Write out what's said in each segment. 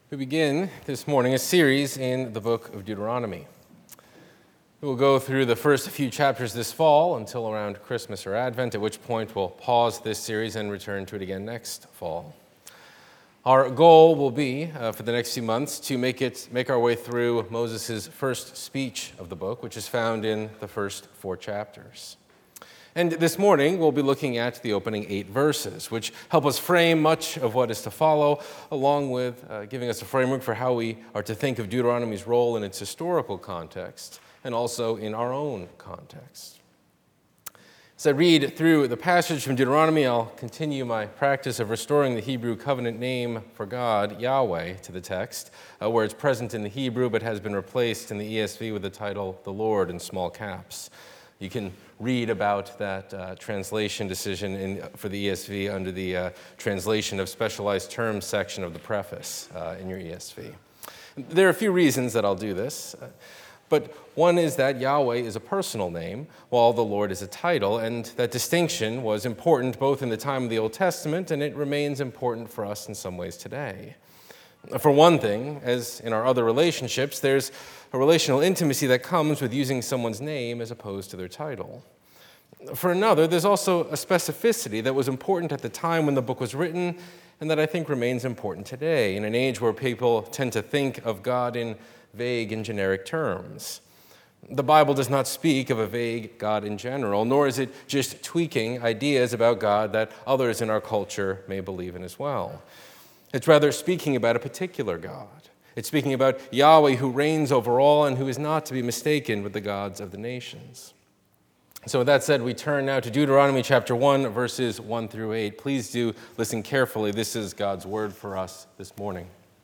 We begin this morning a series in the book of Deuteronomy. We will go through the first few chapters this fall until around Christmas or Advent, at which point we'll pause this series and return to it again next fall. Our goal will be, for the next few months, to make our way through Moses' first speech of the book, which is found in the first 4 chapters. And this morning, we'll be looking at the opening 8 verses, which help us frame much of what is to follow, along with giving us a framework for how we are to think of Deuteronomy's role in its historical context, and also in our own context. As I read through the passage from Deuteronomy, I'll continue my practice of restoring the Hebrew covenant name for God, Yahweh, to the text, where it's present in the Hebrew but has been replaced in the ESV with the title, the Lord, in small caps. You can read about that translation decision for the ESV under the translation of specialized terms section of the preface in your ESV. There are a few reasons that I'll do this, but one is that Yahweh is a personal name, while the Lord is a title, and that distinction was important both in the time of the Old Testament, and it remains important for us in some ways today. For one thing, as in our other relationships, there's a relational intimacy that comes with using someone's name as opposed to their title. For another, there's also a specificity that was important at the time when the book was written and that I think remains important today in an age where people tend to think of God in vague and generic terms. The Bible does not speak of a vague God in general, nor is it just tweaking ideas about God that others in our culture may believe in as well. It's rather speaking about a particular God. It's speaking about Yahweh who reigns over all and who is not to be mistaken with the gods of the nations. So with that said, we turn now to Deuteronomy chapter 1, verses 1 through 8. Please do listen carefully. This is God's word for us this morning.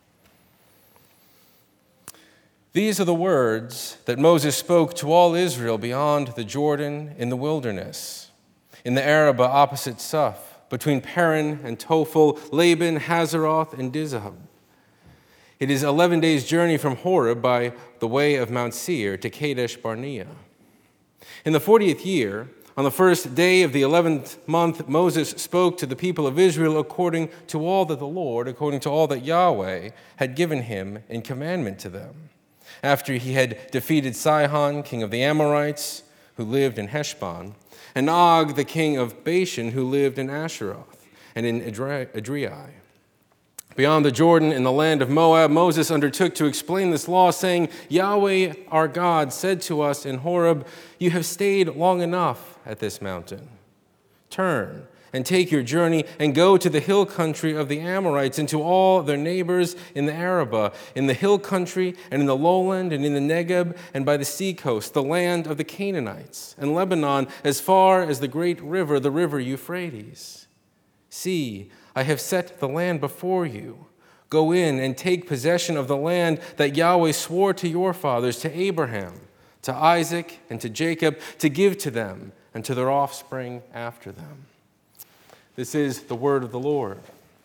These are the words that Moses spoke to all Israel beyond the Jordan in the wilderness, in the Arabah opposite Suph, between Paran and Tophel, Laban, Hazeroth, and Dizahab. It is 11 days' journey from Horeb by the way of Mount Seir to Kadesh Barnea. In the 40th year, on the first day of the 11th month, Moses spoke to the people of Israel according to all that Yahweh had given him in commandment to them, after he had defeated Sihon, king of the Amorites, who lived in Heshbon, and Og, the king of Bashan, who lived in Asheroth and in Edrei. Beyond the Jordan in the land of Moab, Moses undertook to explain this law, saying, Yahweh our God said to us in Horeb, you have stayed long enough at this mountain. Turn and take your journey and go to the hill country of the Amorites and to all their neighbors in the Arabah, in the hill country and in the lowland and in the Negeb and by the seacoast, the land of the Canaanites, and Lebanon as far as the great river, the river Euphrates. See, I have set the land before you. Go in and take possession of the land that Yahweh swore to your fathers, to Abraham, to Isaac, and to Jacob, to give to them and to their offspring after them. This is the word of the Lord.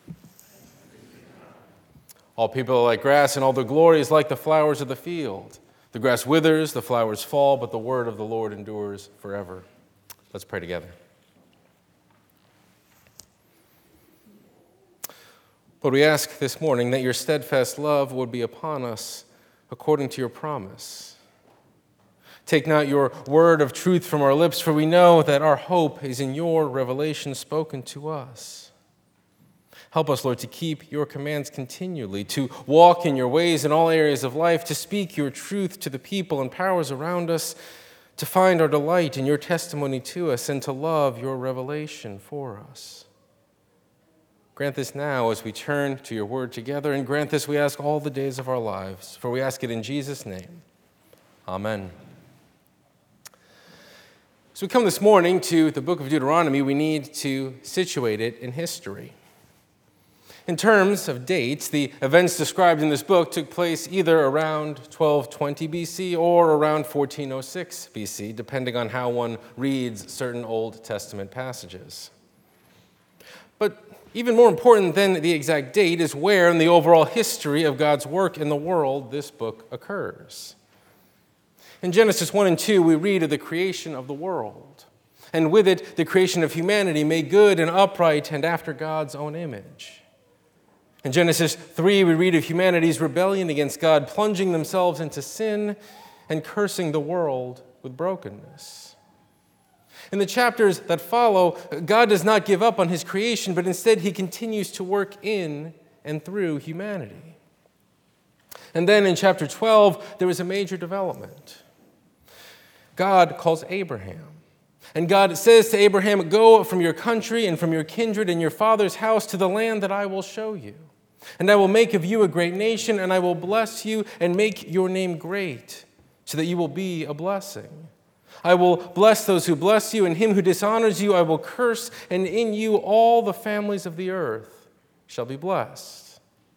All people are like grass, and all their glory is like the flowers of the field. The grass withers, the flowers fall, but the word of the Lord endures forever. Let's pray together. Lord, we ask this morning that your steadfast love would be upon us according to your promise. Take not your word of truth from our lips, for we know that our hope is in your revelation spoken to us. Help us, Lord, to keep your commands continually, to walk in your ways in all areas of life, to speak your truth to the people and powers around us, to find our delight in your testimony to us, and to love your revelation for us. Grant this now as we turn to your word together, and grant this, we ask, all the days of our lives, for we ask it in Jesus' name. Amen. As we come this morning to the book of Deuteronomy, we need to situate it in history. In terms of dates, the events described in this book took place either around 1220 BC or around 1406 BC, depending on how one reads certain Old Testament passages. But even more important than the exact date is where in the overall history of God's work in the world this book occurs. In Genesis 1 and 2, we read of the creation of the world, and with it, the creation of humanity made good and upright and after God's own image. In Genesis 3, we read of humanity's rebellion against God, plunging themselves into sin and cursing the world with brokenness. In the chapters that follow, God does not give up on his creation, but instead he continues to work in and through humanity. And then in chapter 12, there is a major development. God calls Abraham. And God says to Abraham, "Go from your country and from your kindred and your father's house to the land that I will show you. And I will make of you a great nation, and I will bless you and make your name great, so that you will be a blessing. I will bless those who bless you, and him who dishonors you I will curse, and in you all the families of the earth shall be blessed."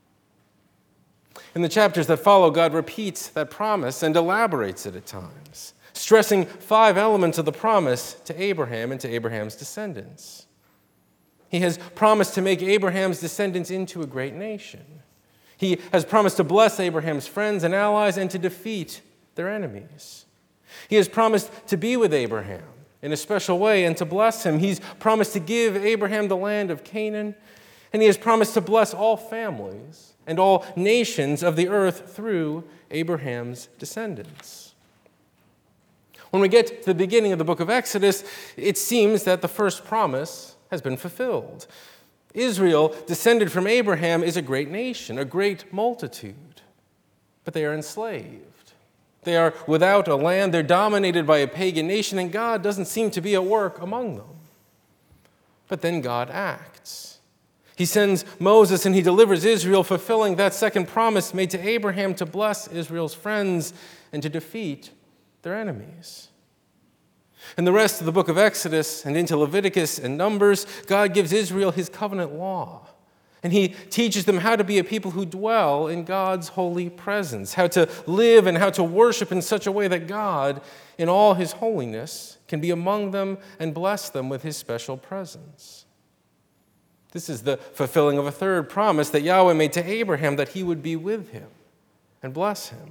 In the chapters that follow, God repeats that promise and elaborates it at times, stressing 5 elements of the promise to Abraham and to Abraham's descendants. He has promised to make Abraham's descendants into a great nation. He has promised to bless Abraham's friends and allies and to defeat their enemies. He has promised to be with Abraham in a special way and to bless him. He's promised to give Abraham the land of Canaan, and he has promised to bless all families and all nations of the earth through Abraham's descendants. When we get to the beginning of the book of Exodus, it seems that the first promise has been fulfilled. Israel, descended from Abraham, is a great nation, a great multitude, but they are enslaved. They are without a land, they're dominated by a pagan nation, and God doesn't seem to be at work among them. But then God acts. He sends Moses and he delivers Israel, fulfilling that second promise made to Abraham to bless Israel's friends and to defeat their enemies. In the rest of the book of Exodus and into Leviticus and Numbers, God gives Israel his covenant law. And he teaches them how to be a people who dwell in God's holy presence, how to live and how to worship in such a way that God, in all his holiness, can be among them and bless them with his special presence. This is the fulfilling of a third promise that Yahweh made to Abraham, that he would be with him and bless him.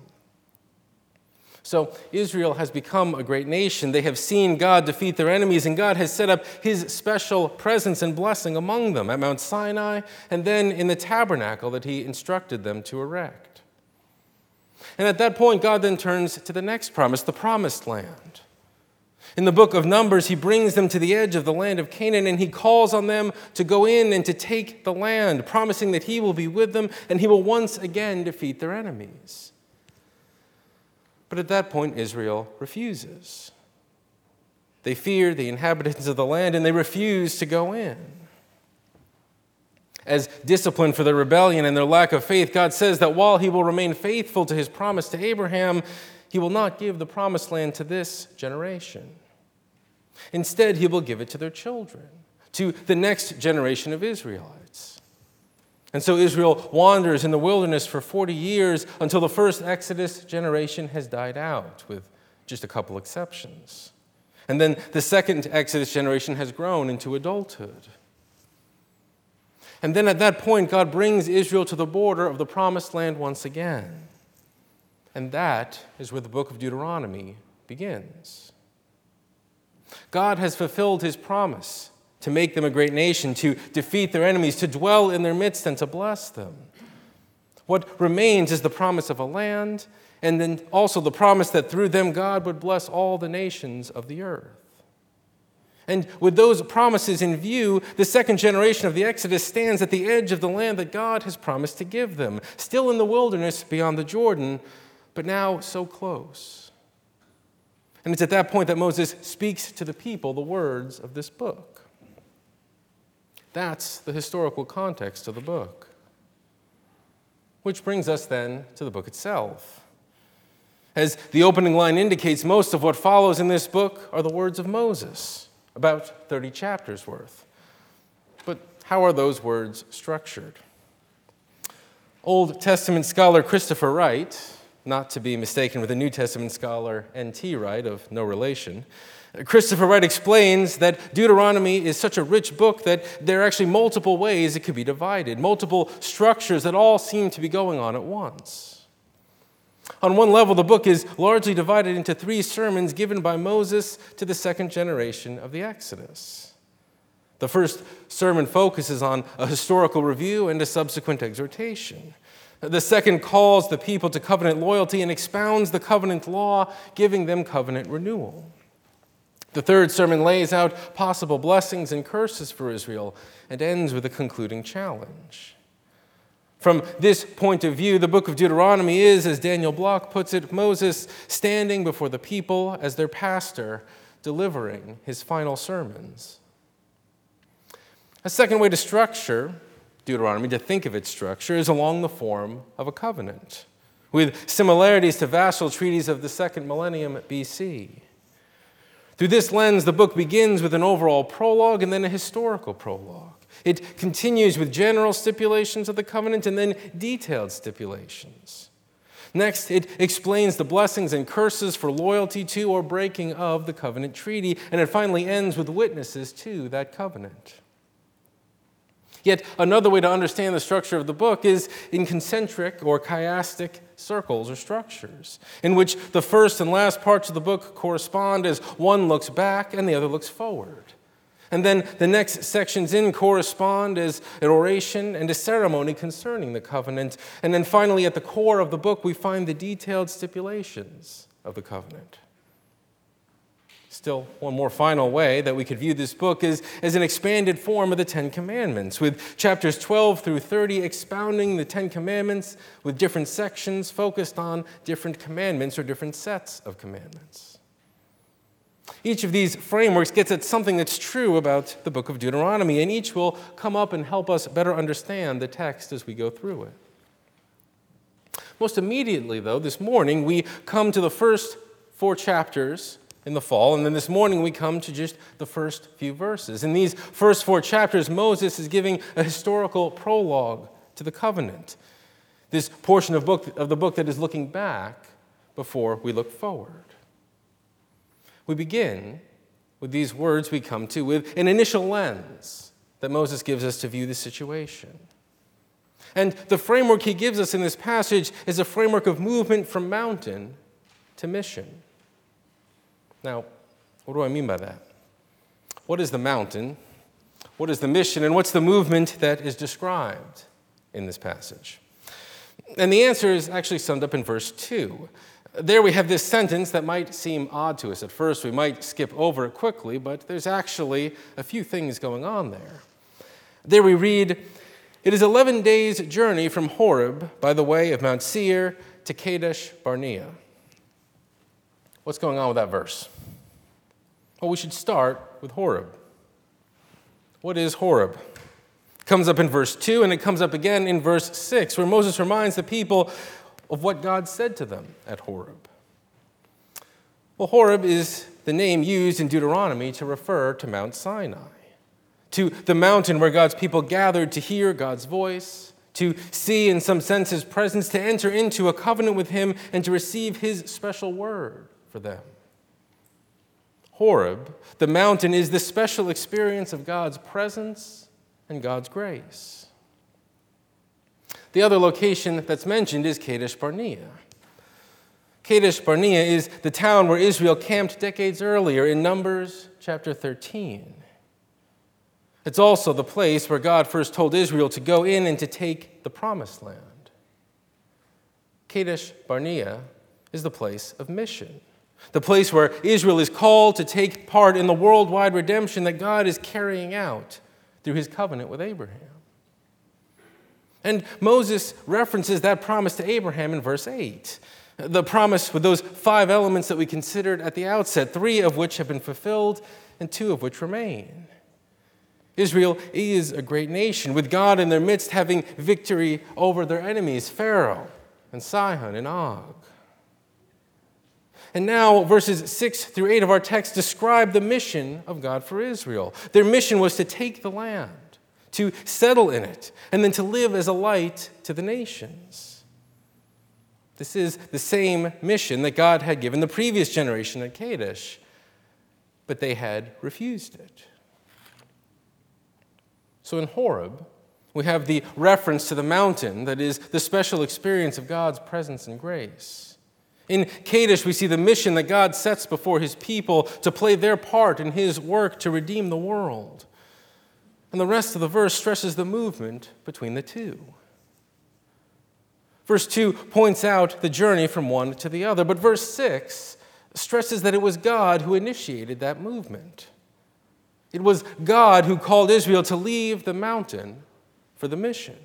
So Israel has become a great nation. They have seen God defeat their enemies, and God has set up his special presence and blessing among them at Mount Sinai and then in the tabernacle that he instructed them to erect. And at that point, God then turns to the next promise, the promised land. In the book of Numbers, he brings them to the edge of the land of Canaan, and he calls on them to go in and to take the land, promising that he will be with them and he will once again defeat their enemies. But at that point, Israel refuses. They fear the inhabitants of the land, and they refuse to go in. As discipline for their rebellion and their lack of faith, God says that while he will remain faithful to his promise to Abraham, he will not give the promised land to this generation. Instead, he will give it to their children, to the next generation of Israelites. And so Israel wanders in the wilderness for 40 years until the first Exodus generation has died out, with just a couple exceptions. And then the second Exodus generation has grown into adulthood. And then at that point, God brings Israel to the border of the promised land once again. And that is where the book of Deuteronomy begins. God has fulfilled his promise to make them a great nation, to defeat their enemies, to dwell in their midst, and to bless them. What remains is the promise of a land, and then also the promise that through them God would bless all the nations of the earth. And with those promises in view, the second generation of the Exodus stands at the edge of the land that God has promised to give them, still in the wilderness beyond the Jordan, but now so close. And it's at that point that Moses speaks to the people the words of this book. That's the historical context of the book. Which brings us then to the book itself. As the opening line indicates, most of what follows in this book are the words of Moses, about 30 chapters worth. But how are those words structured? Old Testament scholar Christopher Wright, not to be mistaken with the New Testament scholar N.T. Wright, of no relation, Christopher Wright explains that Deuteronomy is such a rich book that there are actually multiple ways it could be divided, multiple structures that all seem to be going on at once. On one level, the book is largely divided into 3 sermons given by Moses to the second generation of the Exodus. The first sermon focuses on a historical review and a subsequent exhortation. The second calls the people to covenant loyalty and expounds the covenant law, giving them covenant renewal. The third sermon lays out possible blessings and curses for Israel and ends with a concluding challenge. From this point of view, the book of Deuteronomy is, as Daniel Block puts it, Moses standing before the people as their pastor, delivering his final sermons. A second way to structure Deuteronomy, to think of its structure, is along the form of a covenant, with similarities to vassal treaties of the second millennium BC. Through this lens, the book begins with an overall prologue and then a historical prologue. It continues with general stipulations of the covenant and then detailed stipulations. Next, it explains the blessings and curses for loyalty to or breaking of the covenant treaty, and it finally ends with witnesses to that covenant. Yet another way to understand the structure of the book is in concentric or chiastic circles or structures, in which the first and last parts of the book correspond as one looks back and the other looks forward. And then the next sections in correspond as an oration and a ceremony concerning the covenant. And then finally, at the core of the book, we find the detailed stipulations of the covenant. Still, one more final way that we could view this book is as an expanded form of the Ten Commandments, with chapters 12 through 30 expounding the Ten Commandments with different sections focused on different commandments or different sets of commandments. Each of these frameworks gets at something that's true about the book of Deuteronomy, and each will come up and help us better understand the text as we go through it. Most immediately, though, this morning, we come to the first 4 chapters in the fall, and then this morning we come to just the first few verses. In these first 4 chapters, Moses is giving a historical prologue to the covenant, this portion of the book that is looking back before we look forward. We begin with these words we come to with an initial lens that Moses gives us to view the situation. And the framework he gives us in this passage is a framework of movement from mountain to mission. Now, what do I mean by that? What is the mountain? What is the mission? And what's the movement that is described in this passage? And the answer is actually summed up in verse 2. There we have this sentence that might seem odd to us at first. We might skip over it quickly, but there's actually a few things going on there. There we read, "It is 11 days' journey from Horeb by the way of Mount Seir to Kadesh Barnea." What's going on with that verse? Well, we should start with Horeb. What is Horeb? It comes up in verse 2, and it comes up again in verse 6, where Moses reminds the people of what God said to them at Horeb. Well, Horeb is the name used in Deuteronomy to refer to Mount Sinai, to the mountain where God's people gathered to hear God's voice, to see in some sense his presence, to enter into a covenant with him, and to receive his special word for them. Horeb, the mountain, is the special experience of God's presence and God's grace. The other location that's mentioned is Kadesh Barnea. Kadesh Barnea is the town where Israel camped decades earlier in Numbers chapter 13. It's also the place where God first told Israel to go in and to take the promised land. Kadesh Barnea is the place of mission, the place where Israel is called to take part in the worldwide redemption that God is carrying out through his covenant with Abraham. And Moses references that promise to Abraham in verse 8. The promise with those 5 elements that we considered at the outset, 3 of which have been fulfilled and 2 of which remain. Israel is a great nation, with God in their midst having victory over their enemies, Pharaoh and Sihon and Og. And now verses 6 through 8 of our text describe the mission of God for Israel. Their mission was to take the land, to settle in it, and then to live as a light to the nations. This is the same mission that God had given the previous generation at Kadesh, but they had refused it. So in Horeb, we have the reference to the mountain that is the special experience of God's presence and grace. In Kadesh, we see the mission that God sets before his people to play their part in his work to redeem the world. And the rest of the verse stresses the movement between the two. Verse 2 points out the journey from one to the other, but verse 6 stresses that it was God who initiated that movement. It was God who called Israel to leave the mountain for the mission.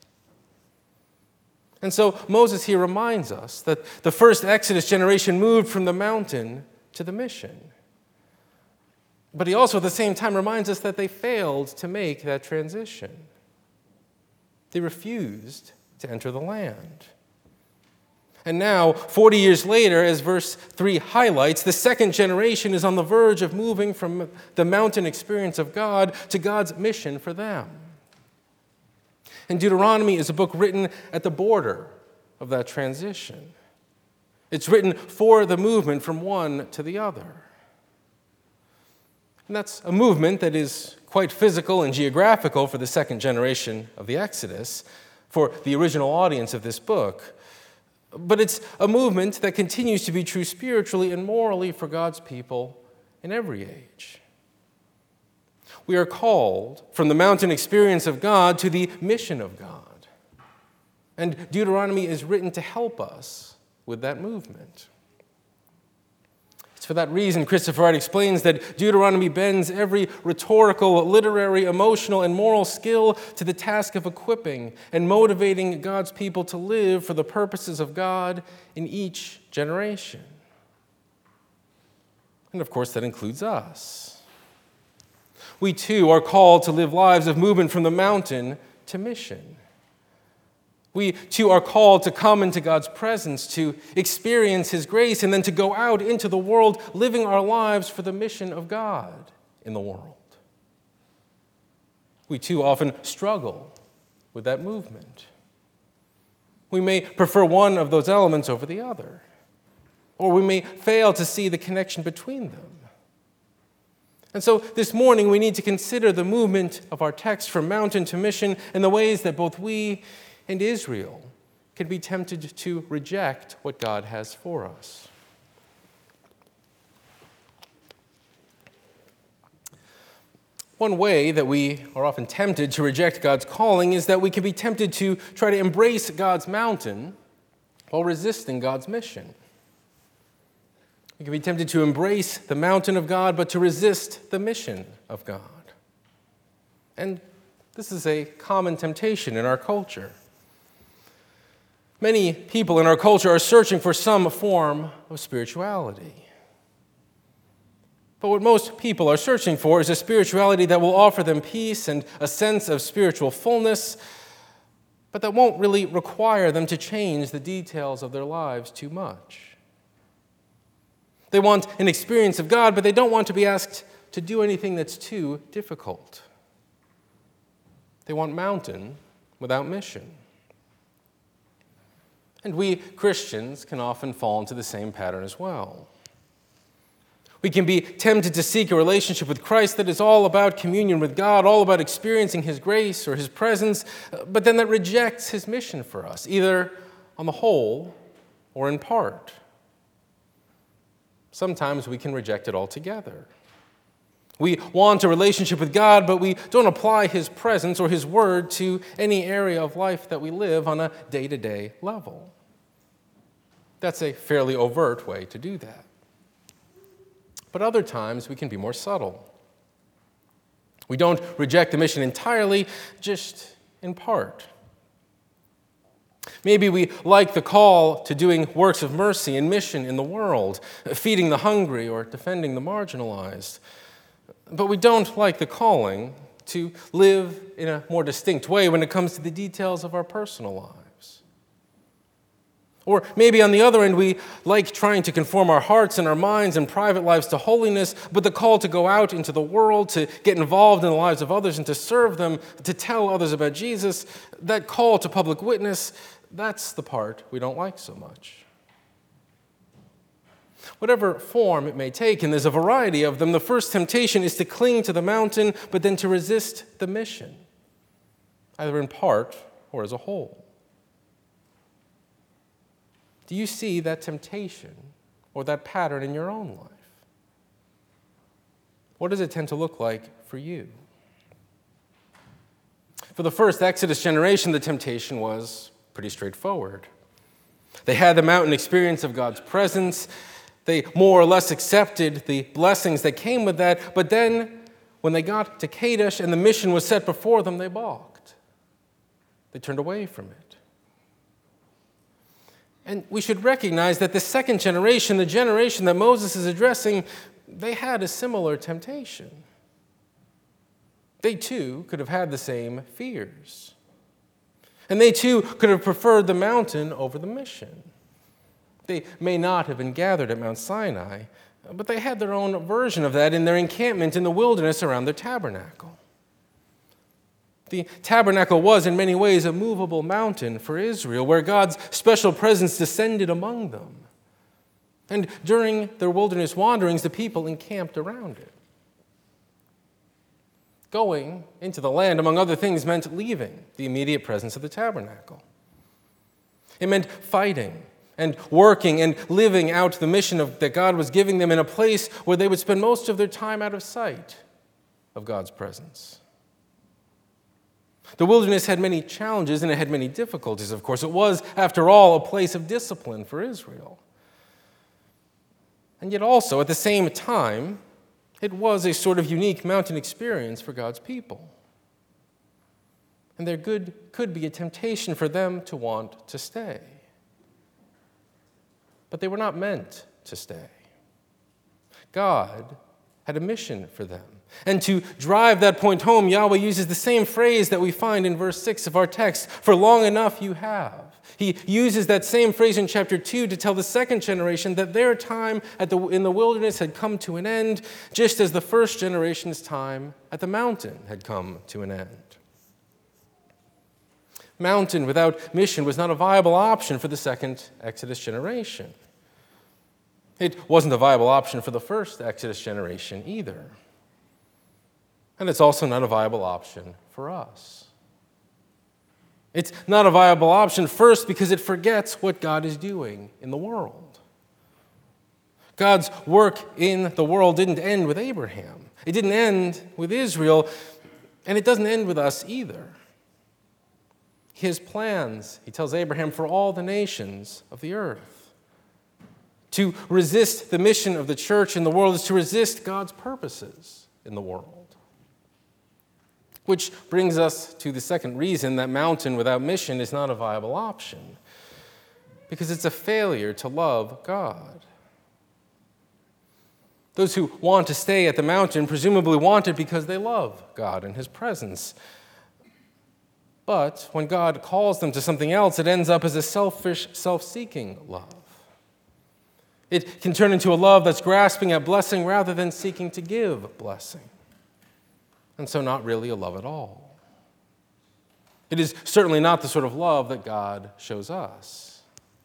And so Moses here reminds us that the first Exodus generation moved from the mountain to the mission. But he also at the same time reminds us that they failed to make that transition. They refused to enter the land. And now, 40 years later, as verse 3 highlights, the second generation is on the verge of moving from the mountain experience of God to God's mission for them. And Deuteronomy is a book written at the border of that transition. It's written for the movement from one to the other. And that's a movement that is quite physical and geographical for the second generation of the Exodus, for the original audience of this book. But it's a movement that continues to be true spiritually and morally for God's people in every age. We are called from the mountain experience of God to the mission of God. And Deuteronomy is written to help us with that movement. It's for that reason Christopher Wright explains that Deuteronomy bends every rhetorical, literary, emotional, and moral skill to the task of equipping and motivating God's people to live for the purposes of God in each generation. And of course, that includes us. We too are called to live lives of movement from the mountain to mission. We too are called to come into God's presence, to experience His grace, and then to go out into the world living our lives for the mission of God in the world. We too often struggle with that movement. We may prefer one of those elements over the other, or we may fail to see the connection between them. And so this morning we need to consider the movement of our text from mountain to mission and the ways that both we and Israel can be tempted to reject what God has for us. One way that we are often tempted to reject God's calling is that we can be tempted to try to embrace God's mountain while resisting God's mission. We can be tempted to embrace the mountain of God, but to resist the mission of God. And this is a common temptation in our culture. Many people in our culture are searching for some form of spirituality. But what most people are searching for is a spirituality that will offer them peace and a sense of spiritual fullness, but that won't really require them to change the details of their lives too much. They want an experience of God, but they don't want to be asked to do anything that's too difficult. They want mountain without mission. And we Christians can often fall into the same pattern as well. We can be tempted to seek a relationship with Christ that is all about communion with God, all about experiencing His grace or His presence, but then that rejects His mission for us, either on the whole or in part. Sometimes we can reject it altogether. We want a relationship with God, but we don't apply His presence or His word to any area of life that we live on a day-to-day level. That's a fairly overt way to do that. But other times we can be more subtle. We don't reject the mission entirely, just in part. Maybe we like the call to doing works of mercy and mission in the world, feeding the hungry or defending the marginalized. But we don't like the calling to live in a more distinct way when it comes to the details of our personal lives. Or maybe on the other end, we like trying to conform our hearts and our minds and private lives to holiness, but the call to go out into the world, to get involved in the lives of others and to serve them, to tell others about Jesus, that call to public witness, that's the part we don't like so much. Whatever form it may take, and there's a variety of them, the first temptation is to cling to the mountain, but then to resist the mission, either in part or as a whole. Do you see that temptation or that pattern in your own life? What does it tend to look like for you? For the first Exodus generation, the temptation was pretty straightforward. They had the mountain experience of God's presence. They more or less accepted the blessings that came with that. But then, when they got to Kadesh and the mission was set before them, they balked. They turned away from it. And we should recognize that the second generation, the generation that Moses is addressing, they had a similar temptation. They too could have had the same fears. And they too could have preferred the mountain over the mission. They may not have been gathered at Mount Sinai, but they had their own version of that in their encampment in the wilderness around their tabernacle. The tabernacle was in many ways a movable mountain for Israel, where God's special presence descended among them. And during their wilderness wanderings, the people encamped around it. Going into the land, among other things, meant leaving the immediate presence of the tabernacle. It meant fighting and working and living out the mission that God was giving them in a place where they would spend most of their time out of sight of God's presence. The wilderness had many challenges and it had many difficulties, of course. It was, after all, a place of discipline for Israel. And yet also, at the same time, it was a sort of unique mountain experience for God's people. And there could be a temptation for them to want to stay. But they were not meant to stay. God had a mission for them. And to drive that point home, Yahweh uses the same phrase that we find in verse 6 of our text, "For long enough you have." He uses that same phrase in chapter 2 to tell the second generation that their time in the wilderness had come to an end, just as the first generation's time at the mountain had come to an end. Mountain without mission was not a viable option for the second Exodus generation. It wasn't a viable option for the first Exodus generation either. And it's also not a viable option for us. It's not a viable option, first, because it forgets what God is doing in the world. God's work in the world didn't end with Abraham. It didn't end with Israel, and it doesn't end with us either. His plans, he tells Abraham, for all the nations of the earth. To resist the mission of the church in the world is to resist God's purposes in the world. Which brings us to the second reason that mountain without mission is not a viable option. Because it's a failure to love God. Those who want to stay at the mountain presumably want it because they love God and his presence. But when God calls them to something else, it ends up as a selfish, self-seeking love. It can turn into a love that's grasping at blessing rather than seeking to give blessing. And so not really a love at all. It is certainly not the sort of love that God shows us.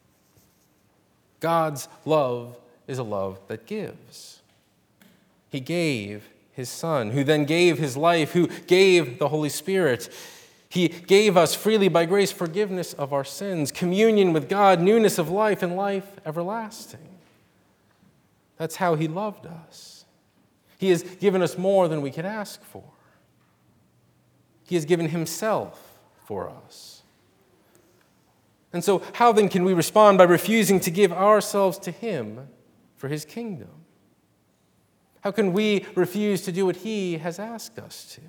God's love is a love that gives. He gave his Son, who then gave his life, who gave the Holy Spirit. He gave us freely by grace forgiveness of our sins, communion with God, newness of life, and life everlasting. That's how he loved us. He has given us more than we could ask for. He has given himself for us. And so how then can we respond by refusing to give ourselves to him for his kingdom? How can we refuse to do what he has asked us to?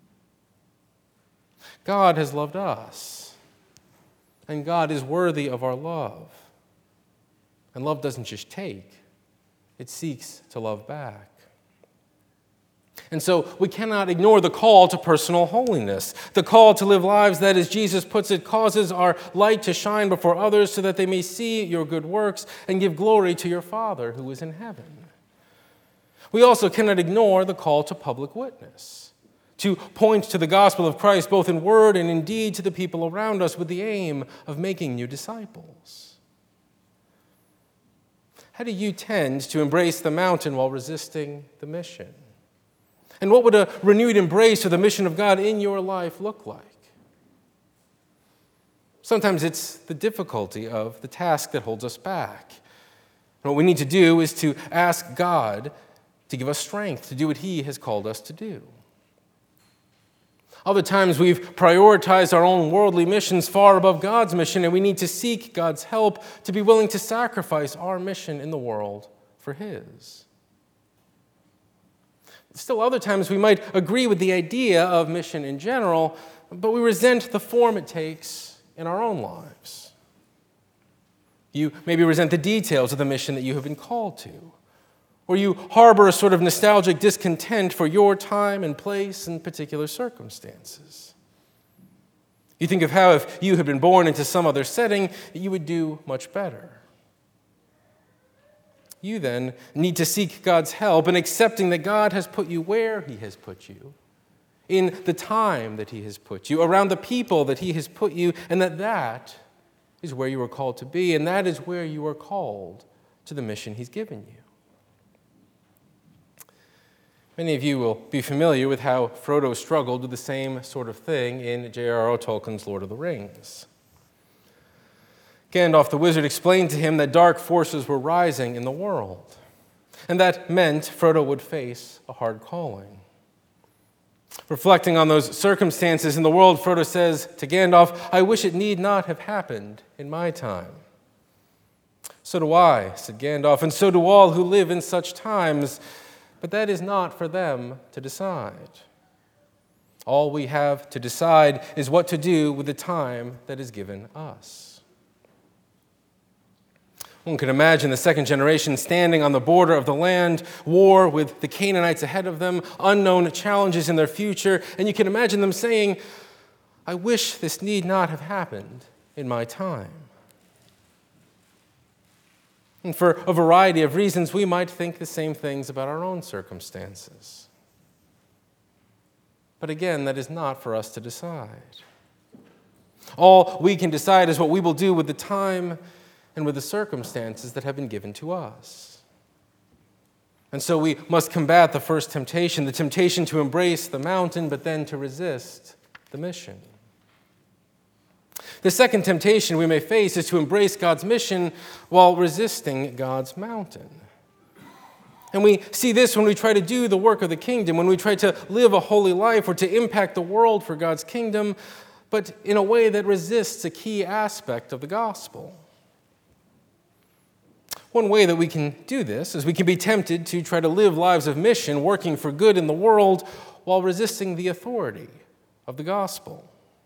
God has loved us, and God is worthy of our love. And love doesn't just take, it seeks to love back. And so we cannot ignore the call to personal holiness, the call to live lives that, as Jesus puts it, causes our light to shine before others so that they may see your good works and give glory to your Father who is in heaven. We also cannot ignore the call to public witness, to point to the gospel of Christ both in word and in deed to the people around us with the aim of making new disciples. How do you tend to embrace the mountain while resisting the mission? And what would a renewed embrace of the mission of God in your life look like? Sometimes it's the difficulty of the task that holds us back. And what we need to do is to ask God to give us strength to do what he has called us to do. Other times we've prioritized our own worldly missions far above God's mission, and we need to seek God's help to be willing to sacrifice our mission in the world for His. Still, other times we might agree with the idea of mission in general, but we resent the form it takes in our own lives. You maybe resent the details of the mission that you have been called to. Or you harbor a sort of nostalgic discontent for your time and place and particular circumstances. You think of how if you had been born into some other setting, you would do much better. You then need to seek God's help in accepting that God has put you where He has put you, in the time that He has put you, around the people that He has put you, and that is where you are called to be, and that is where you are called to the mission He's given you. Many of you will be familiar with how Frodo struggled with the same sort of thing in J.R.R. Tolkien's Lord of the Rings. Gandalf the wizard explained to him that dark forces were rising in the world, and that meant Frodo would face a hard calling. Reflecting on those circumstances in the world, Frodo says to Gandalf, "I wish it need not have happened in my time." "So do I," said Gandalf, "and so do all who live in such times. But that is not for them to decide. All we have to decide is what to do with the time that is given us." One can imagine the second generation standing on the border of the land, war with the Canaanites ahead of them, unknown challenges in their future, and you can imagine them saying, "I wish this need not have happened in my time." And for a variety of reasons, we might think the same things about our own circumstances. But again, that is not for us to decide. All we can decide is what we will do with the time and with the circumstances that have been given to us. And so we must combat the first temptation, the temptation to embrace the mountain, but then to resist the mission. The second temptation we may face is to embrace God's mission while resisting God's mountain. And we see this when we try to do the work of the kingdom, when we try to live a holy life or to impact the world for God's kingdom, but in a way that resists a key aspect of the gospel. One way that we can do this is we can be tempted to try to live lives of mission, working for good in the world, while resisting the authority of the gospel.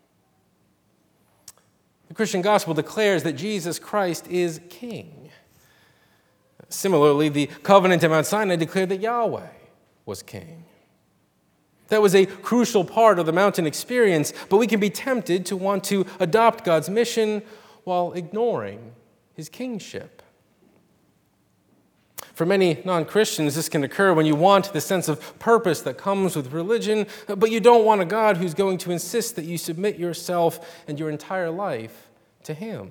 The Christian gospel declares that Jesus Christ is King. Similarly, the covenant at Mount Sinai declared that Yahweh was King. That was a crucial part of the mountain experience, but we can be tempted to want to adopt God's mission while ignoring His kingship. For many non-Christians, this can occur when you want the sense of purpose that comes with religion, but you don't want a God who's going to insist that you submit yourself and your entire life to Him.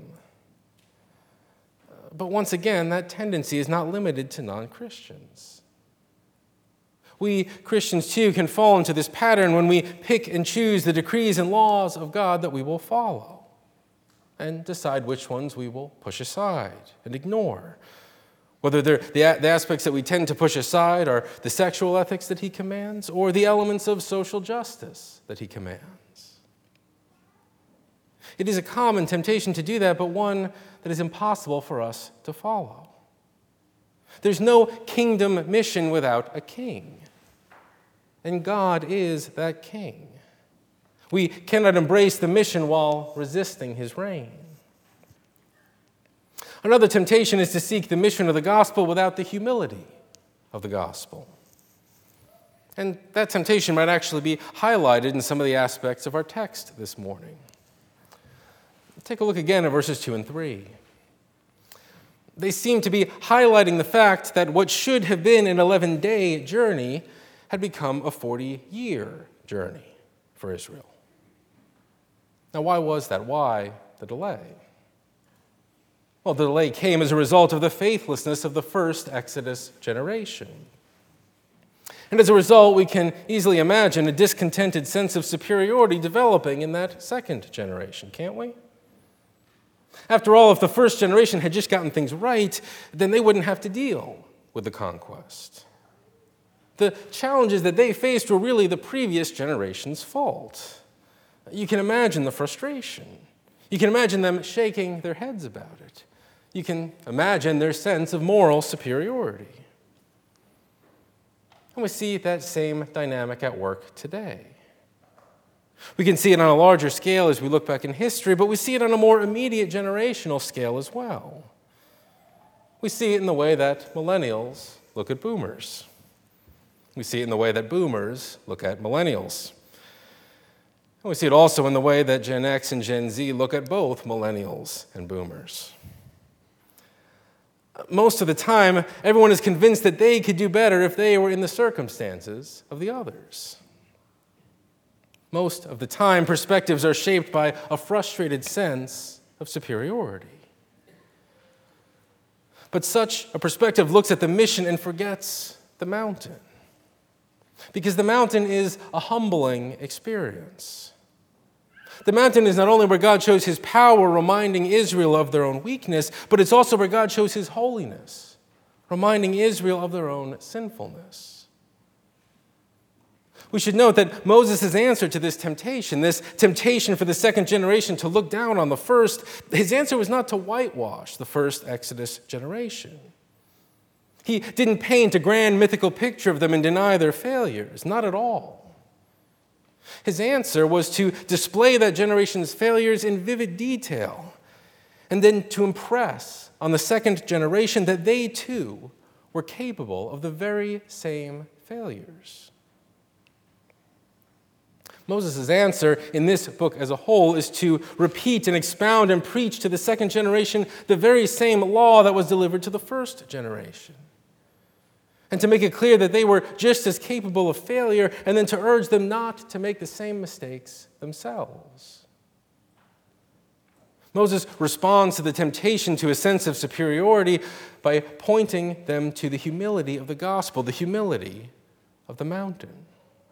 But once again, that tendency is not limited to non-Christians. We Christians, too, can fall into this pattern when we pick and choose the decrees and laws of God that we will follow and decide which ones we will push aside and ignore. Whether they're the aspects that we tend to push aside are the sexual ethics that He commands or the elements of social justice that He commands. It is a common temptation to do that, but one that is impossible for us to follow. There's no kingdom mission without a king, and God is that king. We cannot embrace the mission while resisting His reign. Another temptation is to seek the mission of the gospel without the humility of the gospel. And that temptation might actually be highlighted in some of the aspects of our text this morning. Take a look again at verses 2 and 3. They seem to be highlighting the fact that what should have been an 11-day journey had become a 40-year journey for Israel. Now, why was that? Why the delay? Well, the delay came as a result of the faithlessness of the first Exodus generation. And as a result, we can easily imagine a discontented sense of superiority developing in that second generation, can't we? After all, if the first generation had just gotten things right, then they wouldn't have to deal with the conquest. The challenges that they faced were really the previous generation's fault. You can imagine the frustration. You can imagine them shaking their heads about it. You can imagine their sense of moral superiority. And we see that same dynamic at work today. We can see it on a larger scale as we look back in history, but we see it on a more immediate generational scale as well. We see it in the way that millennials look at boomers. We see it in the way that boomers look at millennials. And we see it also in the way that Gen X and Gen Z look at both millennials and boomers. Most of the time, everyone is convinced that they could do better if they were in the circumstances of the others. Most of the time, perspectives are shaped by a frustrated sense of superiority. But such a perspective looks at the mission and forgets the mountain. Because the mountain is a humbling experience. The mountain is not only where God shows his power, reminding Israel of their own weakness, but it's also where God shows his holiness, reminding Israel of their own sinfulness. We should note that Moses' answer to this temptation for the second generation to look down on the first, his answer was not to whitewash the first Exodus generation. He didn't paint a grand mythical picture of them and deny their failures, not at all. His answer was to display that generation's failures in vivid detail, and then to impress on the second generation that they too were capable of the very same failures. Moses' answer in this book as a whole is to repeat and expound and preach to the second generation the very same law that was delivered to the first generation. And to make it clear that they were just as capable of failure, and then to urge them not to make the same mistakes themselves. Moses responds to the temptation to a sense of superiority by pointing them to the humility of the gospel, the humility of the mountain.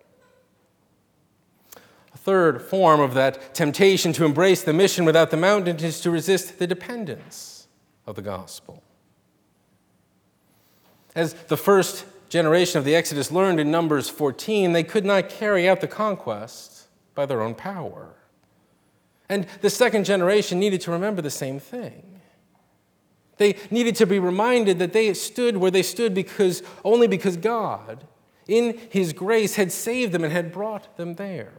A third form of that temptation to embrace the mission without the mountain is to resist the dependence of the gospel. As the first generation of the Exodus learned in Numbers 14, they could not carry out the conquest by their own power. And the second generation needed to remember the same thing. They needed to be reminded that they stood where they stood only because God, in his grace, had saved them and had brought them there.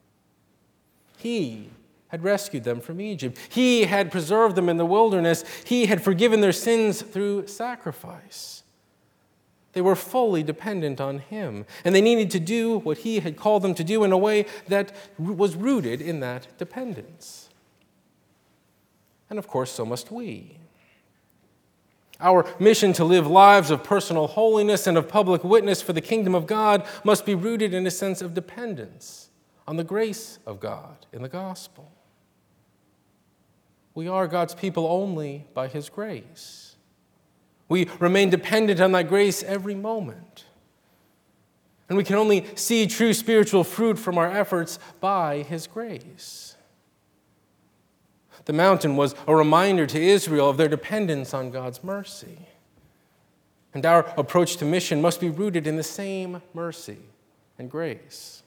He had rescued them from Egypt. He had preserved them in the wilderness. He had forgiven their sins through sacrifice. They were fully dependent on him, and they needed to do what he had called them to do in a way that was rooted in that dependence. And of course, so must we. Our mission to live lives of personal holiness and of public witness for the kingdom of God must be rooted in a sense of dependence on the grace of God in the gospel. We are God's people only by his grace. We remain dependent on that grace every moment. And we can only see true spiritual fruit from our efforts by his grace. The mountain was a reminder to Israel of their dependence on God's mercy. And our approach to mission must be rooted in the same mercy and grace.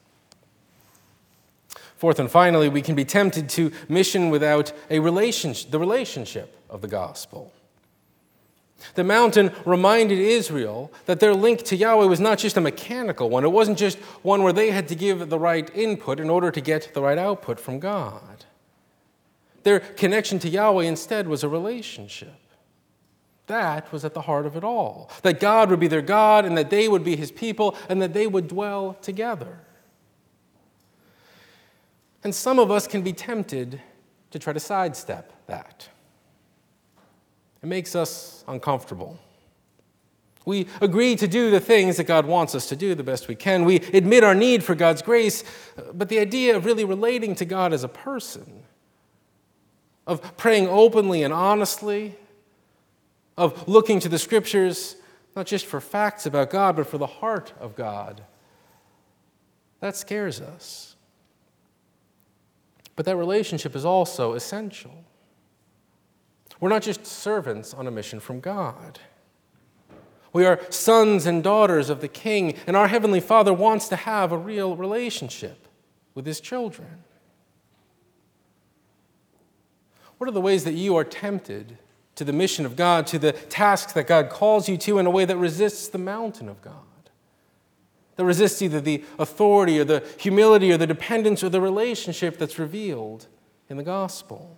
Fourth and finally, we can be tempted to mission without the relationship of the gospel. The mountain reminded Israel that their link to Yahweh was not just a mechanical one. It wasn't just one where they had to give the right input in order to get the right output from God. Their connection to Yahweh instead was a relationship. That was at the heart of it all. That God would be their God, and that they would be his people, and that they would dwell together. And some of us can be tempted to try to sidestep that. It makes us uncomfortable. We agree to do the things that God wants us to do the best we can. We admit our need for God's grace, but the idea of really relating to God as a person, of praying openly and honestly, of looking to the Scriptures not just for facts about God, but for the heart of God, that scares us. But that relationship is also essential. We're not just servants on a mission from God. We are sons and daughters of the King, and our Heavenly Father wants to have a real relationship with His children. What are the ways that you are tempted to the mission of God, to the task that God calls you to in a way that resists the mountain of God? That resists either the authority or the humility or the dependence or the relationship that's revealed in the gospel.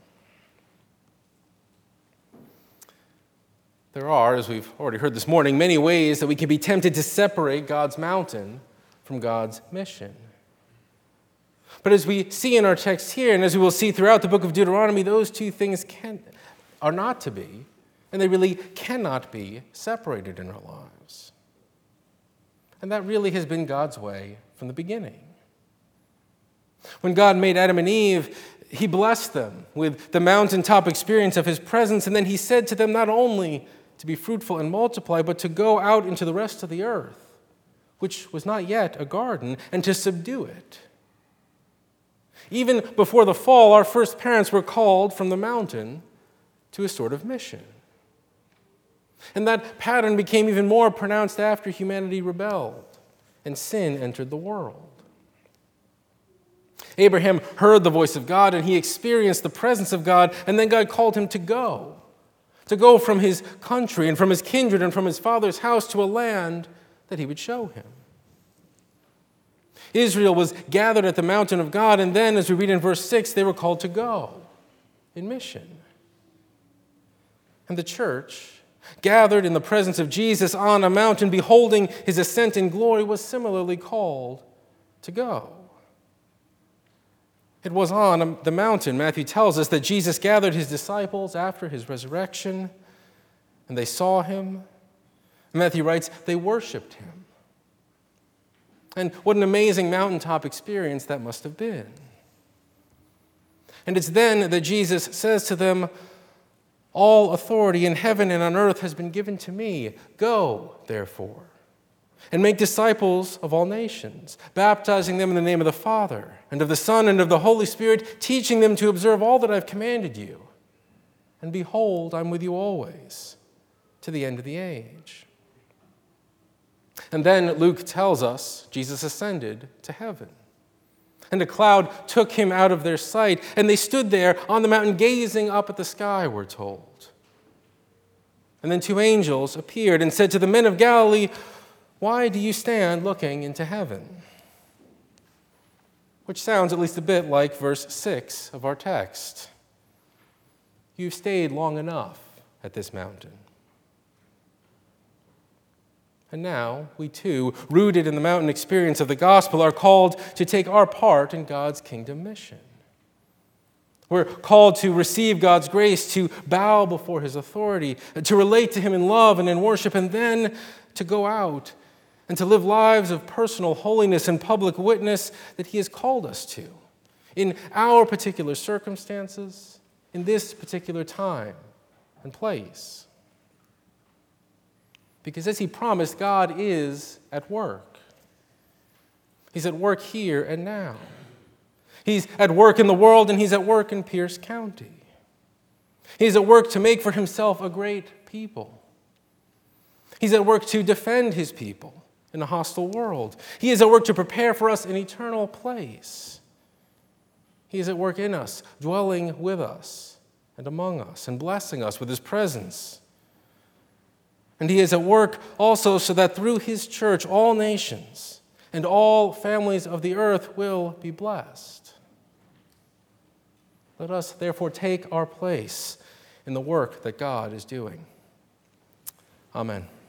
There are, as we've already heard this morning, many ways that we can be tempted to separate God's mountain from God's mission. But as we see in our text here, and as we will see throughout the book of Deuteronomy, those two things are not to be, and they really cannot be separated in our lives. And that really has been God's way from the beginning. When God made Adam and Eve, He blessed them with the mountaintop experience of His presence, and then He said to them not only to be fruitful and multiply, but to go out into the rest of the earth, which was not yet a garden, and to subdue it. Even before the fall, our first parents were called from the mountain to a sort of mission. And that pattern became even more pronounced after humanity rebelled and sin entered the world. Abraham heard the voice of God and he experienced the presence of God, and then God called him to go from his country and from his kindred and from his father's house to a land that he would show him. Israel was gathered at the mountain of God, and then, as we read in verse 6, they were called to go in mission. And the church, gathered in the presence of Jesus on a mountain, beholding His ascent in glory, was similarly called to go. It was on the mountain, Matthew tells us, that Jesus gathered His disciples after His resurrection, and they saw Him. Matthew writes, they worshiped Him. And what an amazing mountaintop experience that must have been. And it's then that Jesus says to them, all authority in heaven and on earth has been given to me. Go, therefore, and make disciples of all nations, baptizing them in the name of the Father and of the Son and of the Holy Spirit, teaching them to observe all that I've commanded you. And behold, I'm with you always, to the end of the age. And then Luke tells us Jesus ascended to heaven. And a cloud took Him out of their sight, and they stood there on the mountain gazing up at the sky, we're told. And then two angels appeared and said to the men of Galilee, why do you stand looking into heaven? Which sounds at least a bit like verse 6 of our text. You've stayed long enough at this mountain. And now, we too, rooted in the mountain experience of the gospel, are called to take our part in God's kingdom mission. We're called to receive God's grace, to bow before His authority, to relate to Him in love and in worship, and then to go out and to live lives of personal holiness and public witness that He has called us to, in our particular circumstances, in this particular time and place. Because as He promised, God is at work. He's at work here and now. He's at work in the world, and He's at work in Pierce County. He's at work to make for Himself a great people. He's at work to defend His people in a hostile world. He is at work to prepare for us an eternal place. He is at work in us, dwelling with us and among us, and blessing us with His presence. And He is at work also so that through His church, all nations and all families of the earth will be blessed. Let us therefore take our place in the work that God is doing. Amen.